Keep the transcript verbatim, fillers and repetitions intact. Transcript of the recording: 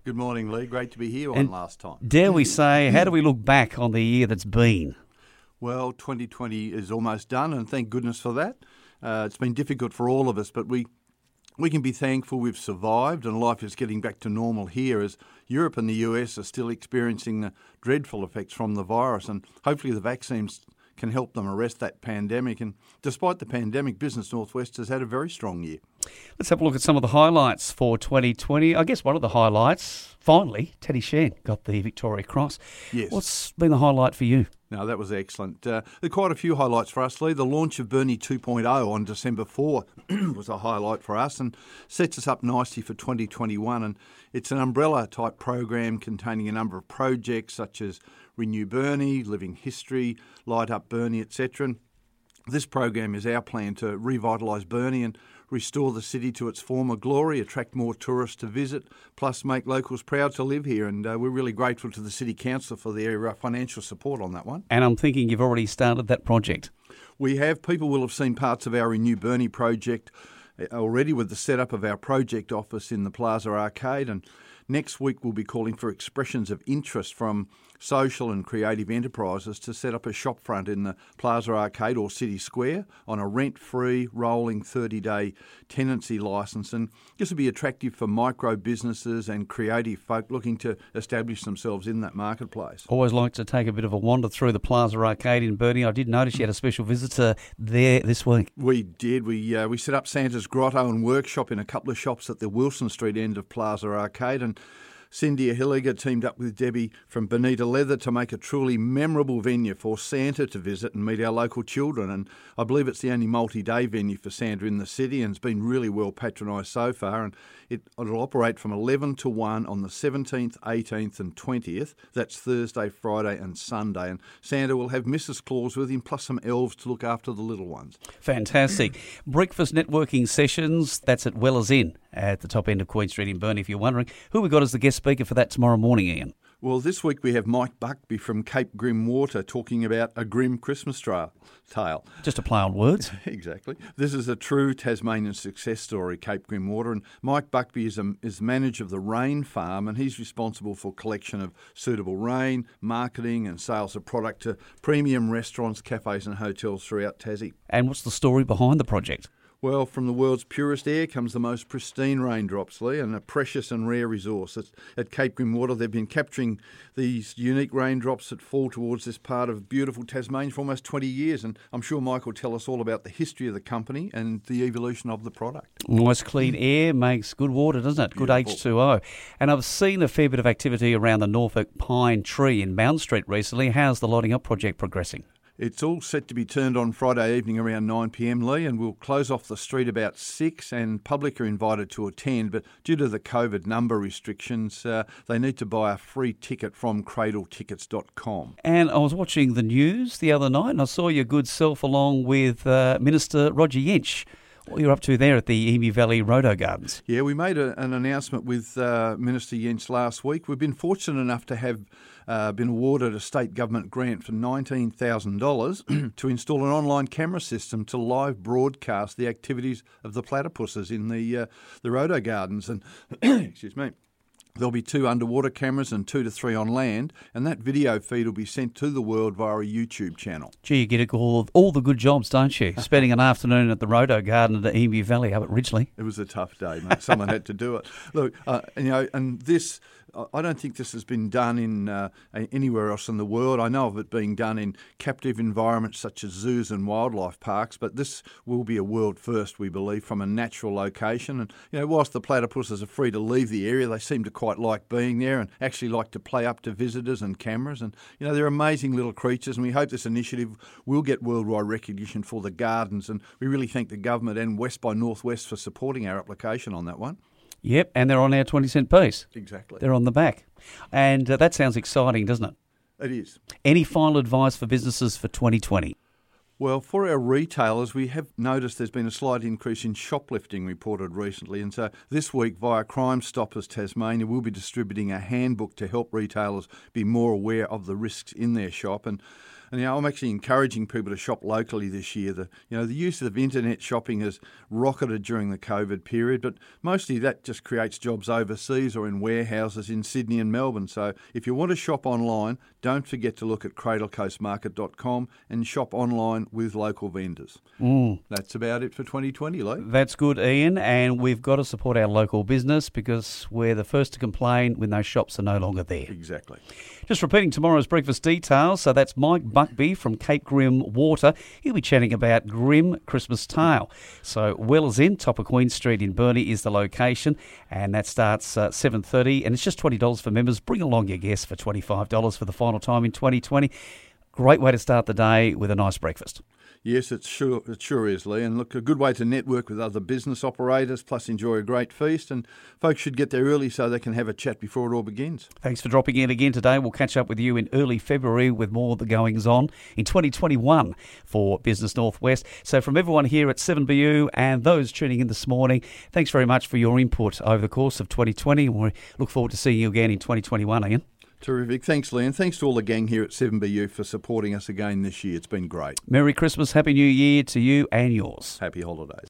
Good morning, Lee. Great to be here on And last time. Dare we say, how do we look back on the year that's been? Well, twenty twenty is almost done, and thank goodness for that. Uh, it's been difficult for all of us, but we we can be thankful we've survived and life is getting back to normal here, as Europe and the U S are still experiencing the dreadful effects from the virus, and hopefully the vaccines can help them arrest that pandemic. And despite the pandemic, Business Northwest has had a very strong year. Let's have a look at some of the highlights for twenty twenty. I guess one of the highlights, finally, Teddy Shand got the Victoria Cross. Yes. What's been the highlight for you? No, that was excellent. Uh, there are quite a few highlights for us, Lee. The launch of Burnie two point oh on December fourth was a highlight for us and sets us up nicely for twenty twenty-one. And it's an umbrella-type program containing a number of projects such as Renew Burnie, Living History, Light Up Burnie, et cetera. And this program is our plan to revitalise Burnie and restore the city to its former glory, attract more tourists to visit, plus make locals proud to live here. And uh, we're really grateful to the City Council for their uh, financial support on that one. And I'm thinking you've already started that project. We have. People will have seen parts of our Renew Burnie project already with the setup of our project office in the Plaza Arcade. And next week we'll be calling for expressions of interest from social and creative enterprises to set up a shopfront in the Plaza Arcade or City Square on a rent-free, rolling thirty-day tenancy licence. And this will be attractive for micro businesses and creative folk looking to establish themselves in that marketplace. Always like to take a bit of a wander through the Plaza Arcade in Burnie. I did notice you had a special visitor there this week. We did. We uh, we set up Santa's Grotto and Workshop in a couple of shops at the Wilson Street end of Plaza Arcade, and Cindy Hilliger teamed up with Debbie from Bonita Leather to make a truly memorable venue for Santa to visit and meet our local children. And I believe it's the only multi-day venue for Santa in the city, and it's been really well patronised so far. And it, it'll operate from eleven to one on the seventeenth, eighteenth and twentieth. That's Thursday, Friday and Sunday. And Santa will have Missus Claus with him, plus some elves to look after the little ones. Fantastic. Breakfast networking sessions, that's at Wellers Inn at the top end of Queen Street in Burnie, if you're wondering. Who we got as the guest speaker for that tomorrow morning, Ian? Well, this week we have Mike Buckby from Cape Grim Water talking about a grim Christmas tra- tale. Just a play on words. Exactly. This is a true Tasmanian success story, Cape Grim Water. And Mike Buckby is, a, is manager of the Rain Farm, and he's responsible for collection of suitable rain, marketing and sales of product to premium restaurants, cafes and hotels throughout Tassie. And what's the story behind the project? Well, from the world's purest air comes the most pristine raindrops, Lee, and a precious and rare resource. At, at Cape Grim Water, they've been capturing these unique raindrops that fall towards this part of beautiful Tasmania for almost twenty years, and I'm sure Mike will tell us all about the history of the company and the evolution of the product. Nice clean air makes good water, doesn't it? Good Beautiful. H two O. And I've seen a fair bit of activity around the Norfolk Pine Tree in Mount Street recently. How's the lighting up project progressing? It's all set to be turned on Friday evening around nine p.m, Lee, and we'll close off the street about six, and public are invited to attend, but due to the COVID number restrictions, uh, they need to buy a free ticket from cradle tickets dot com. And I was watching the news the other night and I saw your good self along with uh, Minister Roger Yench. What you're up to there at the Emu Valley Rhodo Gardens? Yeah, we made a, an announcement with uh, Minister Yench last week. We've been fortunate enough to have uh, been awarded a state government grant for nineteen thousand dollars to install an online camera system to live broadcast the activities of the platypuses in the uh, the Rhodo Gardens. And excuse me. There'll be two underwater cameras and two to three on land, and that video feed will be sent to the world via a YouTube channel. Gee, you get all, all the good jobs, don't you? Spending an afternoon at the Rhodo Garden at Emu Valley up at Ridgely. It was a tough day, mate. Someone had to do it. Look, uh, you know, and this, I don't think this has been done in uh, anywhere else in the world. I know of it being done in captive environments such as zoos and wildlife parks, but this will be a world first, we believe, from a natural location. And, you know, whilst the platypuses are free to leave the area, they seem to quite like being there and actually like to play up to visitors and cameras. And, you know, they're amazing little creatures, and we hope this initiative will get worldwide recognition for the gardens. And we really thank the government and West by Northwest for supporting our application on that one. Yep, and they're on our twenty cent piece. Exactly. They're on the back. And uh, that sounds exciting, doesn't it? It is. Any final advice for businesses for twenty twenty? Well, for our retailers, we have noticed there's been a slight increase in shoplifting reported recently. And so this week, via Crime Stoppers Tasmania, we'll be distributing a handbook to help retailers be more aware of the risks in their shop. And And you know, I'm actually encouraging people to shop locally this year. The you know the use of internet shopping has rocketed during the COVID period, but mostly that just creates jobs overseas or in warehouses in Sydney and Melbourne. So if you want to shop online, don't forget to look at cradle coast market dot com and shop online with local vendors. Mm. That's about it for twenty twenty, Lee. That's good, Ian, and we've got to support our local business because we're the first to complain when those shops are no longer there. Exactly. Just repeating tomorrow's breakfast details. So that's Mike Buckby from Cape Grim Water. He'll be chatting about Grim Christmas Tale. So Wells Inn, top of Queen Street in Burnie is the location, and that starts uh, seven thirty, and it's just twenty dollars for members. Bring along your guests for twenty-five dollars for the final time in twenty twenty. Great way to start the day with a nice breakfast. Yes, it sure, it sure is, Lee. And look, a good way to network with other business operators, plus enjoy a great feast. And folks should get there early so they can have a chat before it all begins. Thanks for dropping in again today. We'll catch up with you in early February with more of the goings on in twenty twenty-one for Business Northwest. So from everyone here at seven B U and those tuning in this morning, thanks very much for your input over the course of twenty twenty. We look forward to seeing you again in twenty twenty-one, Ian. Terrific. Thanks, Lee. And thanks to all the gang here at seven B U for supporting us again this year. It's been great. Merry Christmas, Happy New Year to you and yours. Happy holidays.